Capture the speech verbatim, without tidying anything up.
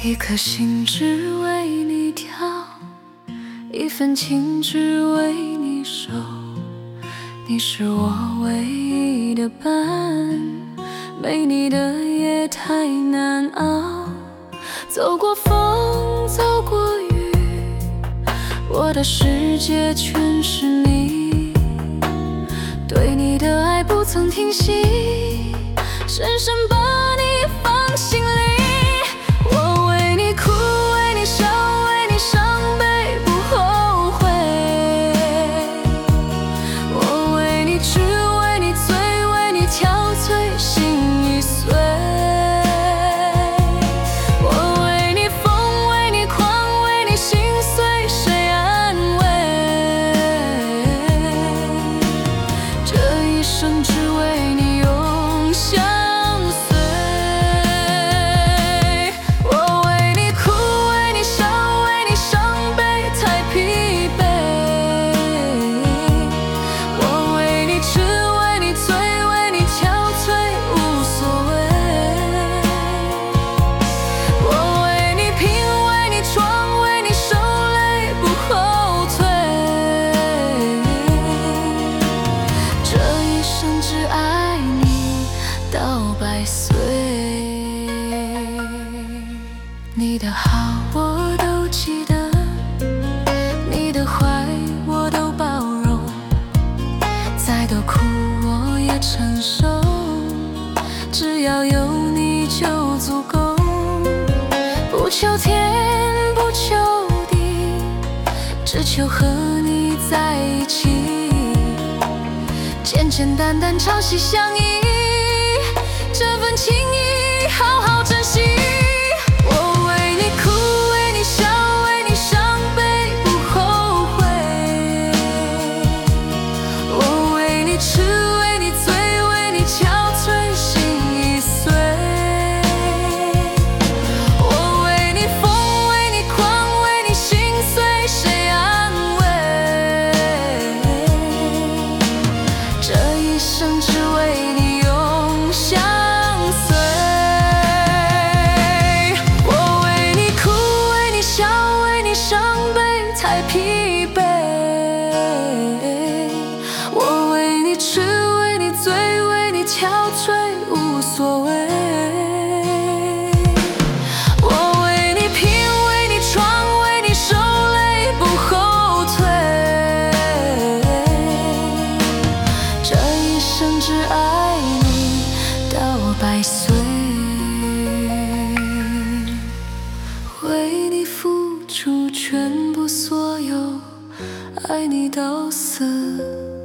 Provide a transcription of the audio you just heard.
一颗心只为你跳，一份情只为你守。你是我唯一的伴，没你的夜太难熬。走过风，走过雨，我的世界全是你。对你的爱不曾停息，深深把你放心里。我为你哭，为你笑，为你伤悲不后悔。我为你痴，为你醉，为你憔悴心已碎。我为你疯，为你狂，为你心碎，谁安慰？这一生只为你永相随。我为你哭，为你笑，为你伤悲太疲惫。我为你痴，为你醉，为你憔悴无所谓。我为你拼，为你闯，为你受累不后退。这一生只爱你到百岁。你的好我都记得，你的坏我都包容，再多苦我也承受，只要有你就足够。不求天，不求地，只求和你在一起。简简单单，朝夕相依，这份情谊好好珍惜。我为你哭，为你笑，为你伤悲不后悔。我为你痴，为你醉，为你憔悴心已碎。我为你疯，为你狂，为你心碎，谁安慰？这一生只为你永相随。我为你哭，为你笑，为你伤悲太疲惫。我为你痴，为你醉，为你憔悴无所谓。我为你拼，为你闯，为你受累不后退。这一生只爱你到百岁，为你付出全部所有，爱你到死。